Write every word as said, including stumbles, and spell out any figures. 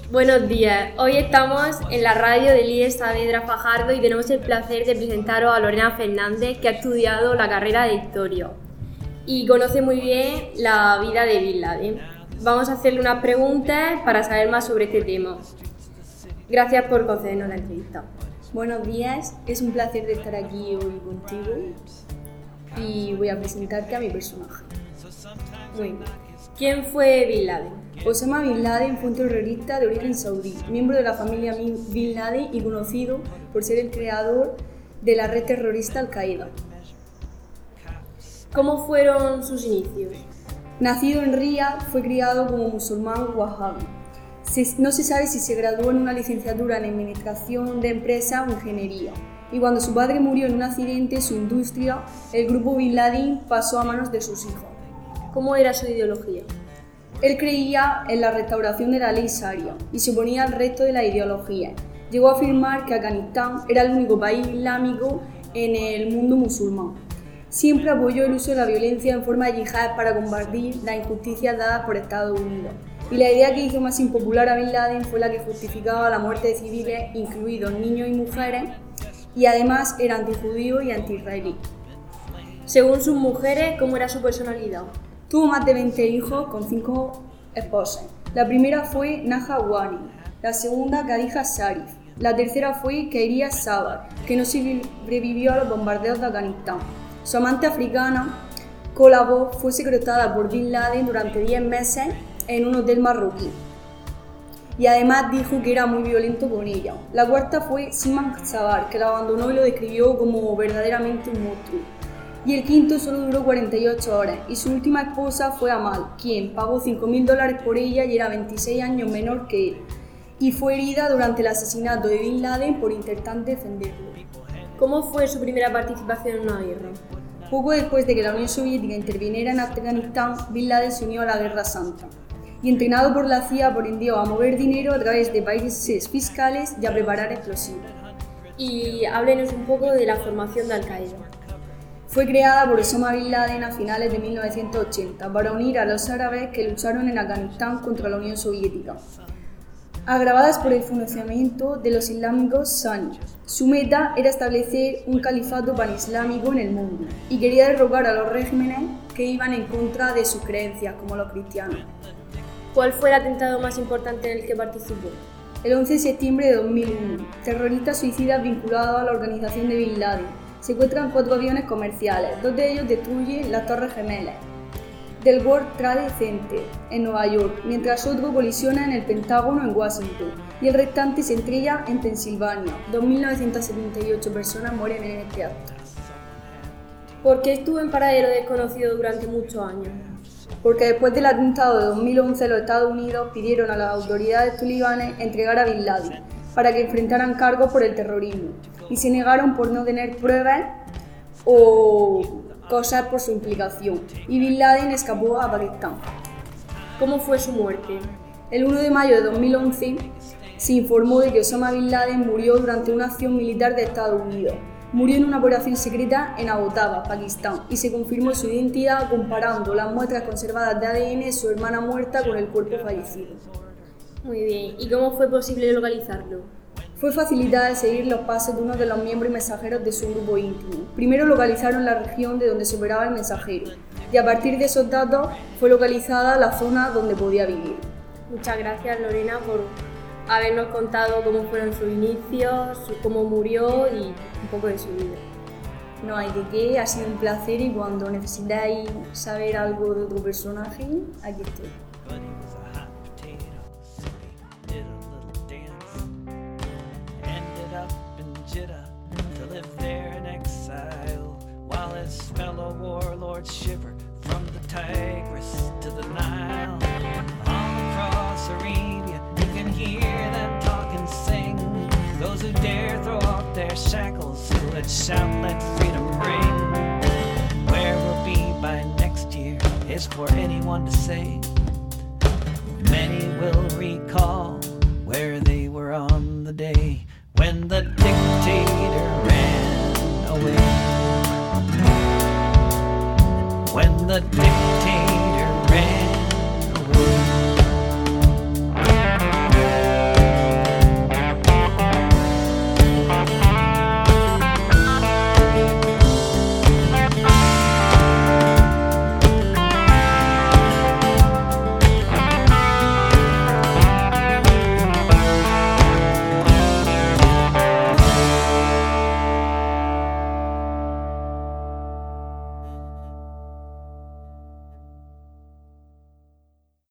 Buenos días, hoy estamos en la radio del I E S Saavedra Fajardo y tenemos el placer de presentaros a Lorena Fernández, que ha estudiado la carrera de Historia y conoce muy bien la vida de Bin Laden. Vamos a hacerle unas preguntas para saber más sobre este tema. Gracias por concedernos la entrevista. Buenos días, es un placer de estar aquí hoy contigo y voy a presentarte a mi personaje. Bueno, ¿quién fue Bin Laden? Osama Bin Laden fue un terrorista de origen saudí, miembro de la familia Bin Laden y conocido por ser el creador de la red terrorista Al-Qaeda. ¿Cómo fueron sus inicios? Nacido en Riyadh, fue criado como musulmán wahhabi. No se sabe si se graduó en una licenciatura en Administración de Empresas o Ingeniería. Y cuando su padre murió en un accidente, su industria, el grupo Bin Laden, pasó a manos de sus hijos. ¿Cómo era su ideología? Él creía en la restauración de la ley sharia y se oponía al resto de las ideologías. Llegó a afirmar que Afganistán era el único país islámico en el mundo musulmán. Siempre apoyó el uso de la violencia en forma de yihad para combatir las injusticias dadas por Estados Unidos. Y la idea que hizo más impopular a Bin Laden fue la que justificaba la muerte de civiles, incluidos niños y mujeres, y además era antijudío y anti-israelí. Según sus mujeres, ¿cómo era su personalidad? Tuvo más de veinte hijos con cinco esposas. La primera fue Naja Wani, la segunda Khadija Sharif, la tercera fue Khairia Sabar, que no sobrevivió a los bombardeos de Afganistán. Su amante africana, Kolabo, fue secretada por Bin Laden durante diez meses en un hotel marroquí. Y además dijo que era muy violento con ella. La cuarta fue Siman Sabar, que la abandonó y lo describió como verdaderamente un monstruo. Y el quinto solo duró cuarenta y ocho horas, y su última esposa fue Amal, quien pagó cinco mil dólares por ella y era veintiséis años menor que él, y fue herida durante el asesinato de Bin Laden por intentar defenderlo. ¿Cómo fue su primera participación en una guerra? Poco después de que la Unión Soviética interviniera en Afganistán, Bin Laden se unió a la Guerra Santa, y entrenado por la C I A aprendió a mover dinero a través de países fiscales y a preparar explosivos. Y háblenos un poco de la formación de Al-Qaeda. Fue creada por Osama Bin Laden a finales de mil novecientos ochenta para unir a los árabes que lucharon en Afganistán contra la Unión Soviética, agravadas por el financiamiento de los islámicos Sunni. Su meta era establecer un califato panislámico en el mundo y quería derrocar a los regímenes que iban en contra de sus creencias, como los cristianos. ¿Cuál fue el atentado más importante en el que participó? El once de septiembre de dos mil uno, terroristas suicidas vinculados a la organización de Bin Laden secuestran cuatro aviones comerciales, dos de ellos destruyen las Torres Gemelas del World Trade Center en Nueva York, mientras otro colisiona en el Pentágono en Washington y el restante se estrella en Pensilvania. dos mil novecientas setenta y ocho personas mueren en este acto. ¿Por qué estuvo en paradero desconocido durante muchos años? Porque después del atentado de dos mil once los Estados Unidos pidieron a las autoridades talibanes entregar a Bin Laden para que enfrentaran cargos por el terrorismo y se negaron por no tener pruebas o cosas por su implicación, y Bin Laden escapó a Pakistán. ¿Cómo fue su muerte? El uno de mayo de dos mil once se informó de que Osama Bin Laden murió durante una acción militar de Estados Unidos. Murió en una operación secreta en Abbottabad, Pakistán, y se confirmó su identidad comparando las muestras conservadas de A D N de su hermana muerta con el cuerpo fallecido. Muy bien, ¿y cómo fue posible localizarlo? Fue facilitada al seguir los pasos de uno de los miembros y mensajeros de su grupo íntimo. Primero localizaron la región de donde se operaba el mensajero, y a partir de esos datos fue localizada la zona donde podía vivir. Muchas gracias, Lorena, por habernos contado cómo fueron sus inicios, cómo murió y un poco de su vida. No hay de qué, ha sido un placer, y cuando necesitáis saber algo de otro personaje, aquí estoy. To live there in exile, while his fellow warlords shiver from the Tigris to the Nile. All across Arabia, you can hear them talk and sing. Those who dare throw off their shackles, let's shout, let freedom ring. Where we'll be by next year is for anyone to say. Many will recall where they were on the day when the dictator ran away. When the